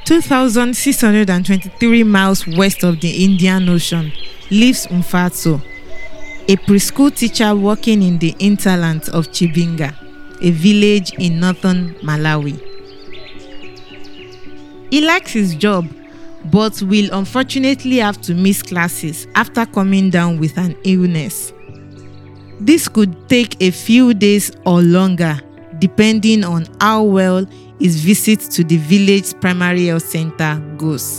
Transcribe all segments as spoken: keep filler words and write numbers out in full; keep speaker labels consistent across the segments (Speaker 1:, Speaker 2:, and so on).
Speaker 1: two thousand six hundred twenty-three miles west of the Indian Ocean, lives Mfatso, a preschool teacher working in the hinterlands of Chibinga, a village in northern Malawi. He likes his job, but will unfortunately have to miss classes after coming down with an illness. This could take a few days or longer, depending on how well his visit to the village primary health center goes.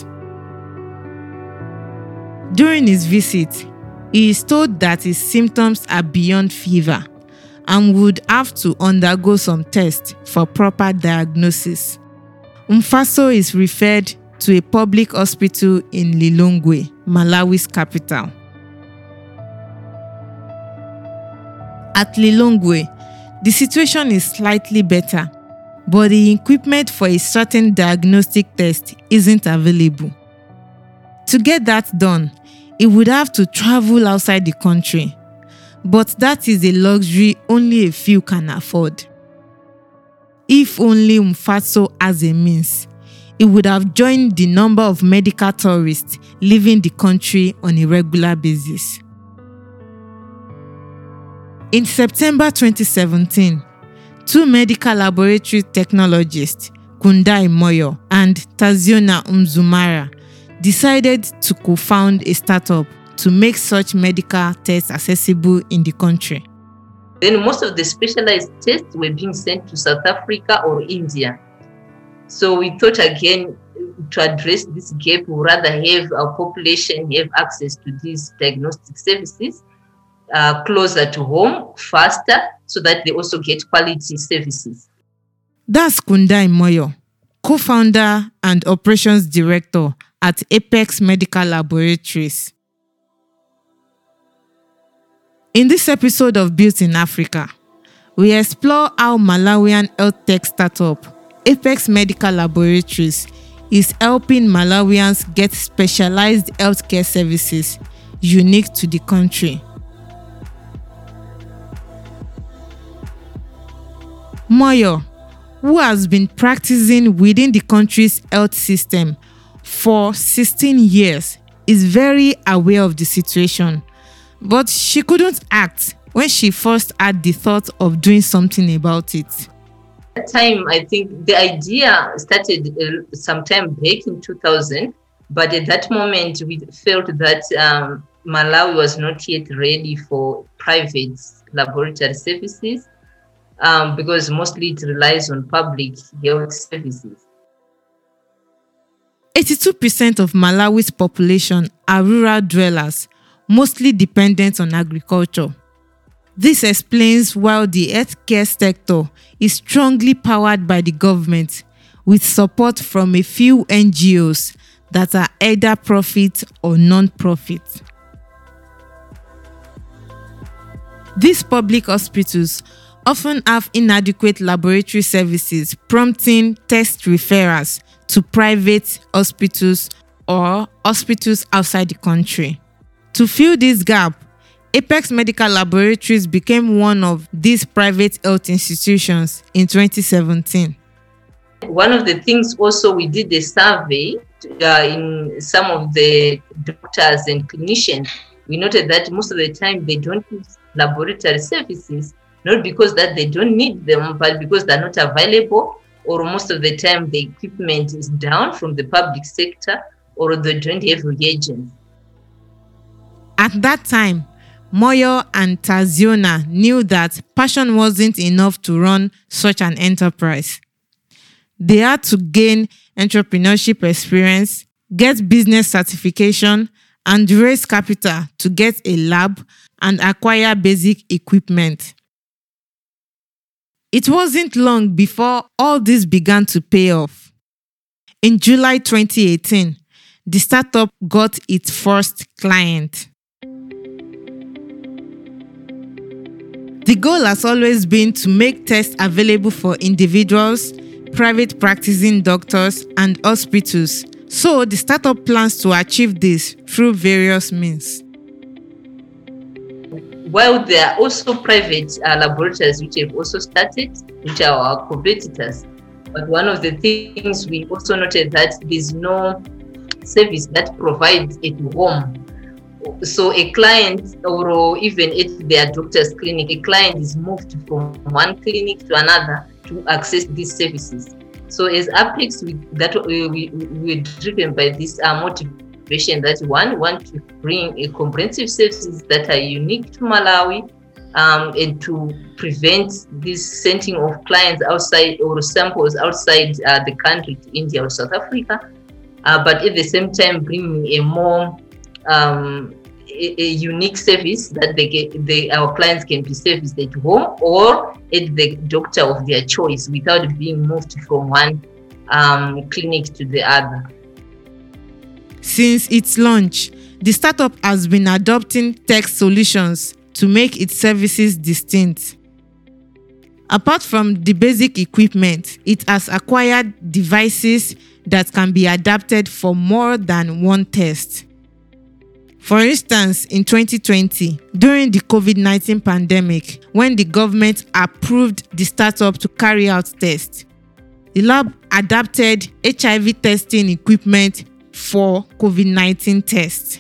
Speaker 1: During his visit, he is told that his symptoms are beyond fever and would have to undergo some tests for proper diagnosis. Mfatso is referred to a public hospital in Lilongwe, Malawi's capital. At Lilongwe, the situation is slightly better, but the equipment for a certain diagnostic test isn't available. To get that done, he would have to travel outside the country, but that is a luxury only a few can afford. If only Mfatso has a means, he would have joined the number of medical tourists leaving the country on a regular basis. In September twenty seventeen, two medical laboratory technologists, Kundai Moyo and Taziona Umzumara, decided to co-found a startup to make such medical tests accessible in the country.
Speaker 2: Then most of the specialized tests were being sent to South Africa or India. So we thought again to address this gap, we rather have our population have access to these diagnostic services uh, closer to home, faster, so that they also get quality services.
Speaker 1: That's Kundai Moyo, co-founder and operations director at Apex Medical Laboratories. In this episode of Built in Africa, we explore how Malawian health tech startup Apex Medical Laboratories is helping Malawians get specialized healthcare services unique to the country. Moyo, who has been practicing within the country's health system for sixteen years, is very aware of the situation, but she couldn't act when she first had the thought of doing something about it.
Speaker 2: At that time, I think the idea started uh, sometime back in two thousand, but at that moment we felt that um, Malawi was not yet ready for private laboratory services um, because mostly it relies on public health services.
Speaker 1: eighty-two percent of Malawi's population are rural dwellers, mostly dependent on agriculture. This explains why the healthcare sector is strongly powered by the government, with support from a few N G Os that are either profit or non-profit. These public hospitals often have inadequate laboratory services, prompting test referrals to private hospitals or hospitals outside the country. To fill this gap, Apex Medical Laboratories became one of these private health institutions in twenty seventeen.
Speaker 2: One of the things also, we did a survey uh, in some of the doctors and clinicians. We noted that most of the time they don't use laboratory services, not because that they don't need them, but because they're not available, or most of the time the equipment is down from the public sector, or they don't have reagents.
Speaker 1: At that time, Moyo and Taziona knew that passion wasn't enough to run such an enterprise. They had to gain entrepreneurship experience, get business certification, and raise capital to get a lab and acquire basic equipment. It wasn't long before all this began to pay off. In July twenty eighteen, the startup got its first client. The goal has always been to make tests available for individuals, private practicing doctors, and hospitals. So the startup plans to achieve this through various means.
Speaker 2: While there are also private uh, laboratories which have also started, which are our competitors. But one of the things we also noted that there's no service that provides at home. So a client, or even at their doctor's clinic, a client is moved from one clinic to another to access these services. So as Apex, we, that we, we, we're driven by this uh, motivation that one, want to bring a comprehensive services that are unique to Malawi, um, and to prevent this sending of clients outside or samples outside uh, the country to India or South Africa. Uh, but at the same time, bringing a more um, a, a unique service that they get, they, our clients can be serviced at home or at the doctor of their choice without being moved from one um, clinic to the other.
Speaker 1: Since its launch, the startup has been adopting tech solutions to make its services distinct. Apart from the basic equipment, it has acquired devices that can be adapted for more than one test. For instance, in twenty twenty, during the COVID nineteen pandemic, when the government approved the startup to carry out tests, the lab adapted H I V testing equipment for COVID nineteen tests.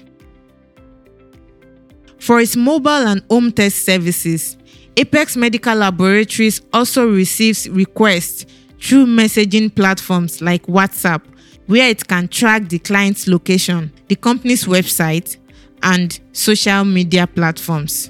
Speaker 1: For its mobile and home test services, Apex Medical Laboratories also receives requests through messaging platforms like WhatsApp, where it can track the client's location, the company's website, and social media platforms.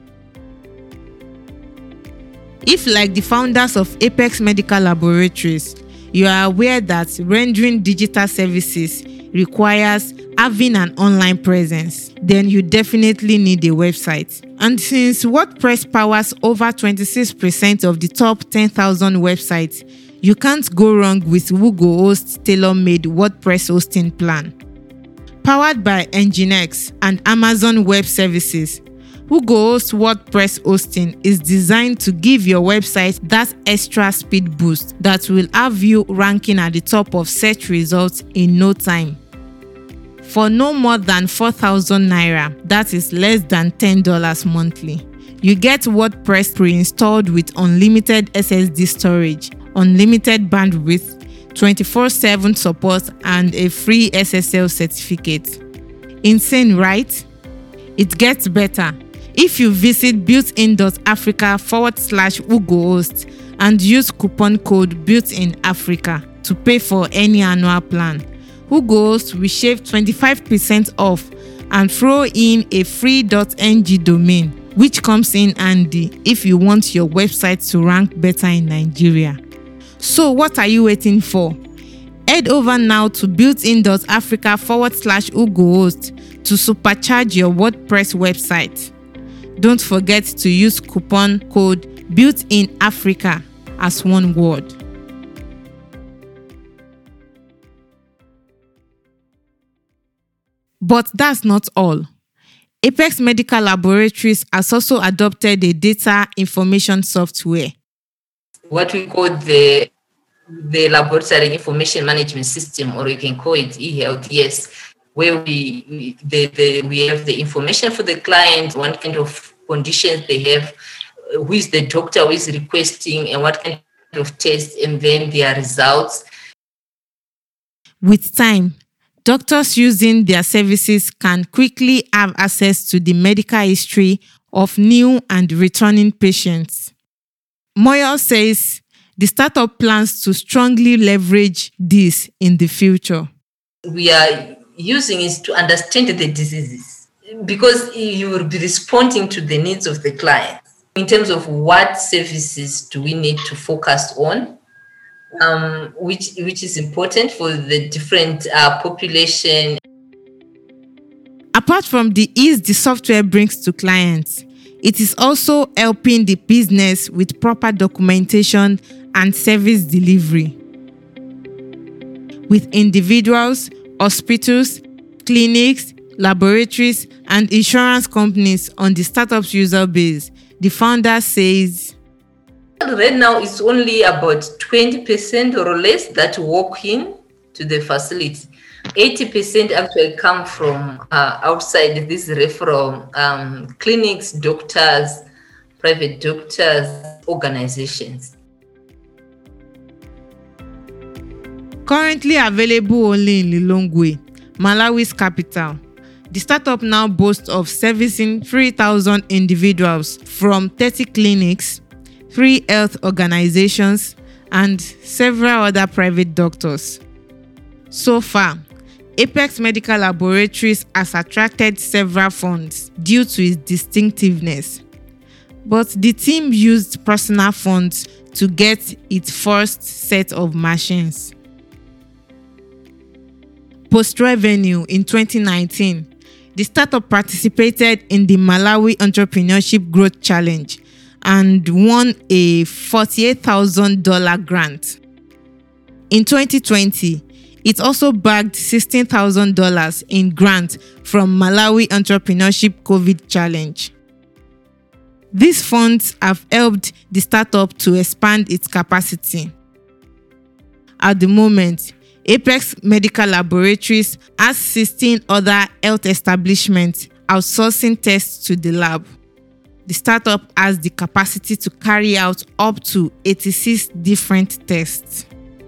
Speaker 1: If, like the founders of Apex Medical Laboratories, you are aware that rendering digital services requires having an online presence, then you definitely need a website. And since WordPress powers over twenty-six percent of the top ten thousand websites, you can't go wrong with WooGoHost's tailor-made WordPress hosting plan. Powered by Nginx and Amazon Web Services, WooGoHost WordPress hosting is designed to give your website that extra speed boost that will have you ranking at the top of search results in no time. For no more than four thousand naira, that is less than ten dollars monthly, you get WordPress pre-installed with unlimited S S D storage, unlimited bandwidth, twenty-four seven support, and a free S S L certificate. Insane, right? It gets better. If you visit builtin.africa forward slash WooGoHost and use coupon code BuiltInAfrica to pay for any annual plan, WooGoHost will shave twenty-five percent off and throw in a free .ng domain, which comes in handy if you want your website to rank better in Nigeria. So what are you waiting for? Head over now to builtin.africa forward slash WooGoHost to supercharge your WordPress website. Don't forget to use coupon code BuiltInAfrica as one word. But that's not all. Apex Medical Laboratories has also adopted a data information software.
Speaker 2: What we call the the laboratory information management system, or you can call it eHealth, yes, where we we, the, the, we have the information for the client, what kind of conditions they have, who is the doctor who is requesting, and what kind of test, and then their results.
Speaker 1: With time, doctors using their services can quickly have access to the medical history of new and returning patients. Moyo says the startup plans to strongly leverage this in the future.
Speaker 2: We are using it to understand the diseases, because you will be responding to the needs of the client in terms of what services do we need to focus on, um, which which is important for the different uh, population.
Speaker 1: Apart from the ease the software brings to clients, it is also helping the business with proper documentation and service delivery. With individuals, hospitals, clinics, laboratories, and insurance companies on the startup's user base, the founder says,
Speaker 2: right now it's only about twenty percent or less that walk in to the facility. eighty percent actually come from uh, outside these referral um, clinics, doctors, private doctors, organizations.
Speaker 1: Currently available only in Lilongwe, Malawi's capital, the startup now boasts of servicing three thousand individuals from thirty clinics, three health organizations, and several other private doctors. So far, Apex Medical Laboratories has attracted several funds due to its distinctiveness, but the team used personal funds to get its first set of machines. Post-revenue in twenty nineteen, the startup participated in the Malawi Entrepreneurship Growth Challenge and won a forty-eight thousand dollars grant. In twenty twenty, it also bagged sixteen thousand dollars in grant from Malawi Entrepreneurship COVID Challenge. These funds have helped the startup to expand its capacity. At the moment, Apex Medical Laboratories has sixteen other health establishments outsourcing tests to the lab. The startup has the capacity to carry out up to eighty-six different tests.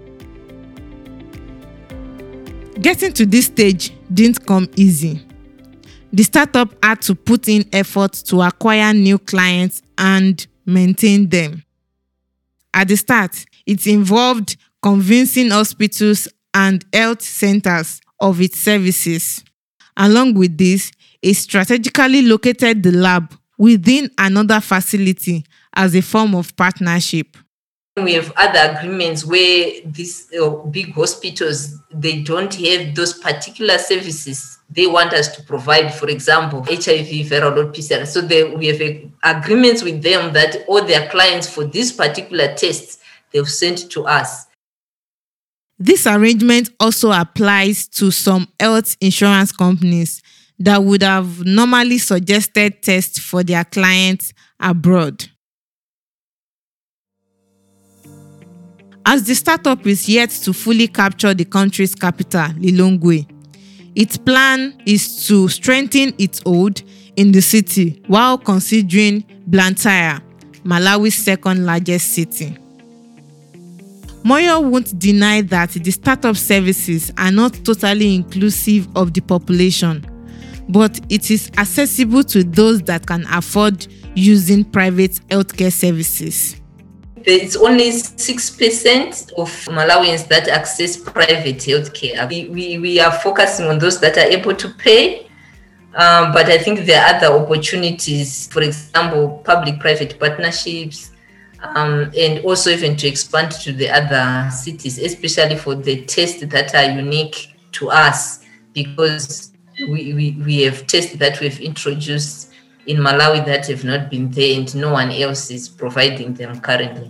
Speaker 1: Getting to this stage didn't come easy. The startup had to put in effort to acquire new clients and maintain them. At the start, it involved convincing hospitals and health centers of its services. Along with this, it strategically located the lab within another facility as a form of partnership.
Speaker 2: We have other agreements where these uh, big hospitals, they don't have those particular services they want us to provide, for example, H I V, viral load P C R. So they, we have a, agreements with them that all their clients for these particular tests, they've sent to us.
Speaker 1: This arrangement also applies to some health insurance companies that would have normally suggested tests for their clients abroad. As the startup is yet to fully capture the country's capital, Lilongwe, its plan is to strengthen its hold in the city while considering Blantyre, Malawi's second largest city. Moyo won't deny that the startup services are not totally inclusive of the population, but it is accessible to those that can afford using private healthcare services.
Speaker 2: It's only six percent of Malawians that access private healthcare. We, we, we are focusing on those that are able to pay, um, but I think there are other opportunities, for example, public-private partnerships, um, and also even to expand to the other cities, especially for the tests that are unique to us, because we, we, we have tests that we've introduced in Malawi that have not been there and no one else is providing them currently.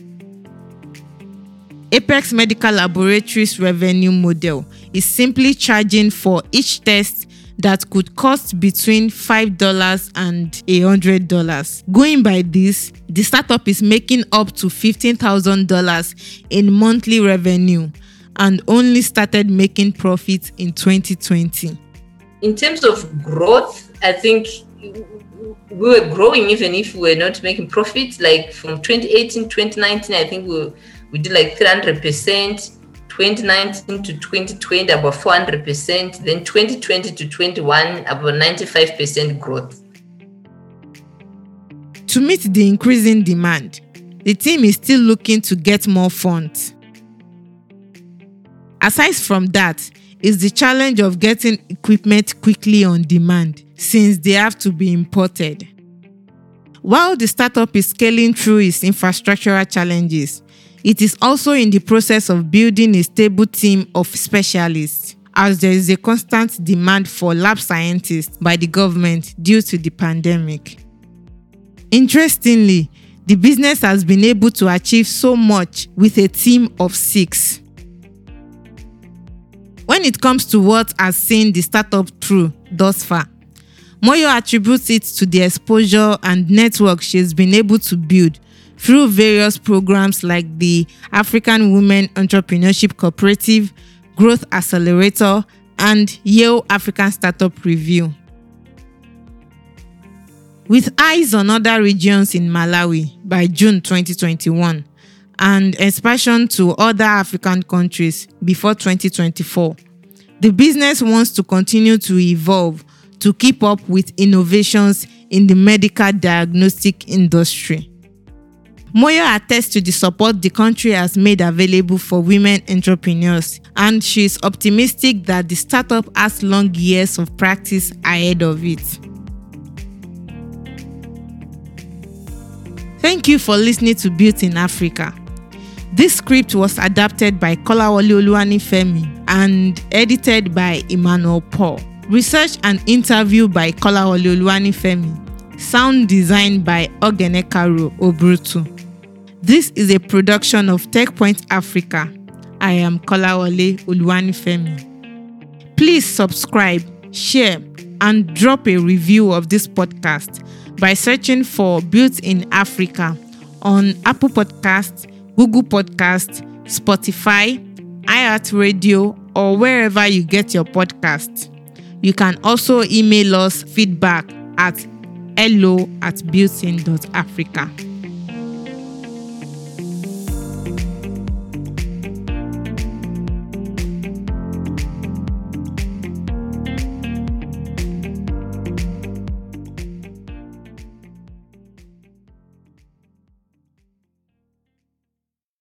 Speaker 1: Apex Medical Laboratories' revenue model is simply charging for each test that could cost between five dollars and one hundred dollars. Going by this, the startup is making up to fifteen thousand dollars in monthly revenue and only started making profits in twenty twenty.
Speaker 2: In terms of growth, I think we were growing even if we were not making profits. Like from twenty eighteen to twenty nineteen, I think we, we did like three hundred percent. twenty nineteen to twenty twenty, about four hundred percent. Then twenty twenty to twenty-one, about ninety-five percent growth.
Speaker 1: To meet the increasing demand, the team is still looking to get more funds. Aside from that, is the challenge of getting equipment quickly on demand, since they have to be imported. While the startup is scaling through its infrastructural challenges, it is also in the process of building a stable team of specialists, as there is a constant demand for lab scientists by the government due to the pandemic. Interestingly, the business has been able to achieve so much with a team of six. When it comes to what has seen the startup through thus far, Moyo attributes it to the exposure and network she has been able to build through various programs like the African Women Entrepreneurship Cooperative, Growth Accelerator, and Yale African Startup Review. With eyes on other regions in Malawi by June twenty twenty-one, and expansion to other African countries before twenty twenty-four. The business wants to continue to evolve to keep up with innovations in the medical diagnostic industry. Moyo attests to the support the country has made available for women entrepreneurs, and she is optimistic that the startup has long years of practice ahead of it. Thank you for listening to Built in Africa. This script was adapted by Kolawole Oluwanifemi and edited by Emmanuel Paul. Research and interview by Kolawole Oluwanifemi. Sound design by Ogenekaro Obrutu. This is a production of TechPoint Africa. I am Kolawole Oluwanifemi. Please subscribe, share, and drop a review of this podcast by searching for Built in Africa on Apple Podcasts, Google Podcasts, Spotify, iHeartRadio, or wherever you get your podcasts. You can also email us feedback at hello at builtin dot africa.